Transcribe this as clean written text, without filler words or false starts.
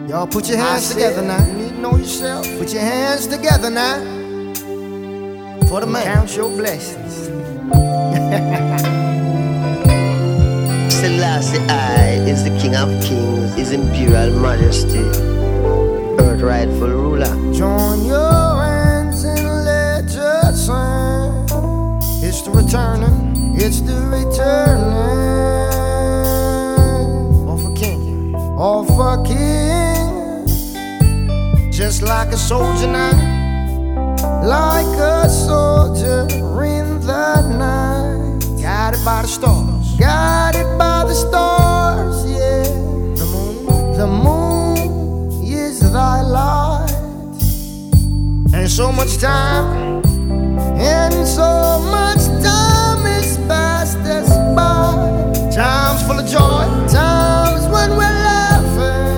Y'all put your hands together now. You need to know yourself. Put your hands together now. For the man. Count your blessings. Selassie I is the King of Kings, His Imperial Majesty, Earth rightful ruler. Join your hands and let us sing. It's the returning, it's the returning of a king, of a king. Just like a soldier now, like a soldier in the night, guided by the stars, guided by the stars, yeah. The moon is thy light. And so much time, and so much